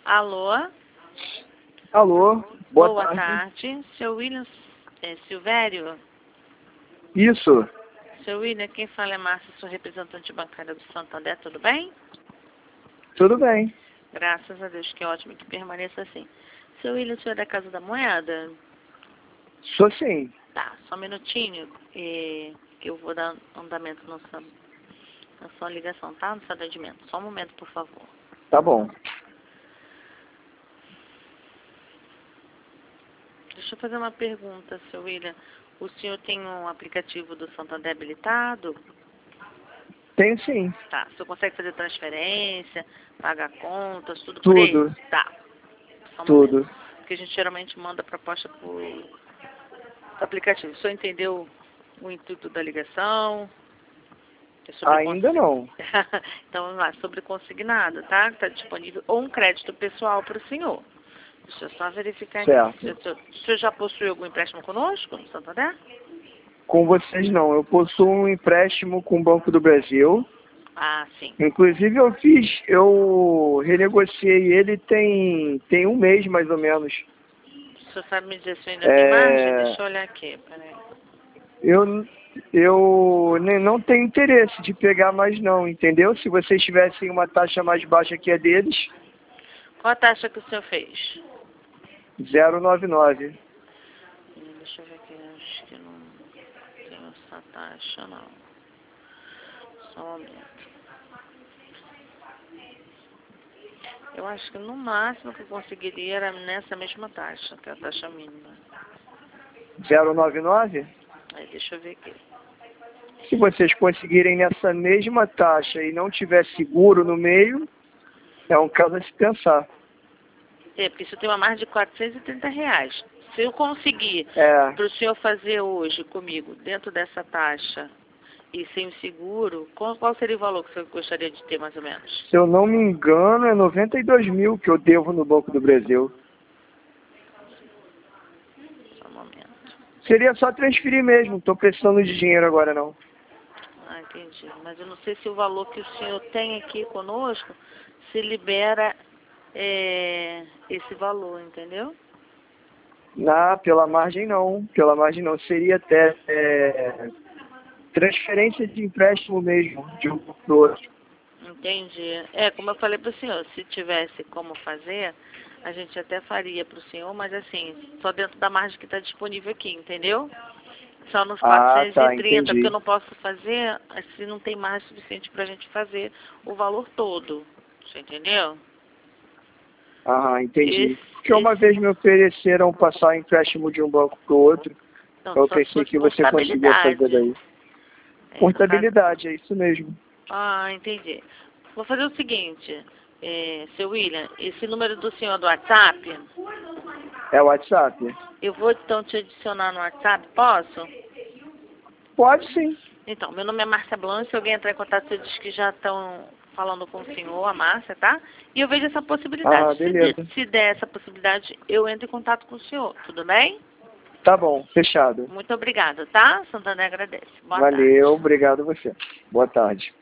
Alô? Alô, Boa tarde. Seu William Silvério? Isso, Seu William, quem fala é Márcia, sou representante bancária do Santander, tudo bem? tudo bem. Graças a Deus, que ótimo que permaneça assim. Seu William, o senhor é da Casa da Moeda? Sou sim. Tá, só um minutinho, que eu vou dar andamento na sua ligação, tá? No seu atendimento. Só um momento, por favor. Tá bom. Deixa eu fazer uma pergunta, seu William. O senhor tem um aplicativo do Santander habilitado? Tenho sim. Tá. O senhor consegue fazer transferência, pagar contas, tudo por Tudo. ele? Tá. Só um momento. Tudo. Porque a gente geralmente manda proposta por aplicativo. O senhor entendeu o intuito da ligação? É sobre Ainda não. Então, vamos lá. Sobre consignado, tá? Está disponível. Ou um crédito pessoal para o senhor. Deixa eu só verificar aqui. Certo. O senhor já possui algum empréstimo conosco, no Santander? Com vocês não. Eu possuo um empréstimo com o Banco do Brasil. Ah, sim. Inclusive eu renegociei ele tem um mês mais ou menos. O senhor sabe me dizer se ainda tem margem? Deixa eu olhar aqui, peraí. Eu não tenho interesse de pegar mais não, entendeu? Se vocês tivessem uma taxa mais baixa que a deles, Qual a taxa que o senhor fez? 0,99. Deixa eu ver aqui, acho que não tem essa taxa, não. Só um momento. Eu acho que no máximo que eu conseguiria era nessa mesma taxa, que é a taxa mínima. 0,99? Aí, deixa eu ver aqui. Se vocês conseguirem nessa mesma taxa e não tiver seguro no meio, é um caso a se pensar. É, porque isso tem uma margem de R$ 430. Se eu conseguir É, para o senhor fazer hoje comigo, dentro dessa taxa e sem o seguro, qual seria o valor que o senhor gostaria de ter, mais ou menos? se eu não me engano, é 92 mil que eu devo no Banco do Brasil. Só um momento. Seria só transferir mesmo, não estou precisando de dinheiro agora não. Ah, entendi. Mas eu não sei se o valor que o senhor tem aqui conosco se libera esse valor, entendeu? Ah, pela margem não. Pela margem não. Seria até transferência de empréstimo mesmo, de um para o outro. Entendi. Como eu falei para o senhor, se tivesse como fazer, a gente até faria para o senhor, mas assim, só dentro da margem que está disponível aqui, entendeu? Só nos Ah, tá, 430, porque eu entendi. não posso fazer se não tem margem suficiente para a gente fazer o valor todo. Você entendeu? Ah, entendi. Porque uma Esse, vez me ofereceram passar empréstimo de um banco para o outro, não, eu só se pensei fosse que você conseguia fazer portabilidade. daí. No caso. Portabilidade, é isso mesmo. Ah, entendi. Vou fazer o seguinte, seu William, esse número do senhor do WhatsApp, É o WhatsApp? eu vou então te adicionar no WhatsApp, posso? Pode sim. Então, meu nome é Márcia Blanc, se alguém entrar em contato, você diz que já estão falando com o senhor, a Márcia, tá? E eu vejo essa possibilidade. Ah, beleza. Se der essa possibilidade, eu entro em contato com o senhor, tudo bem? Tá bom, fechado. Muito obrigada, tá? Santander agradece. Boa tarde. Valeu, obrigado a você. Boa tarde.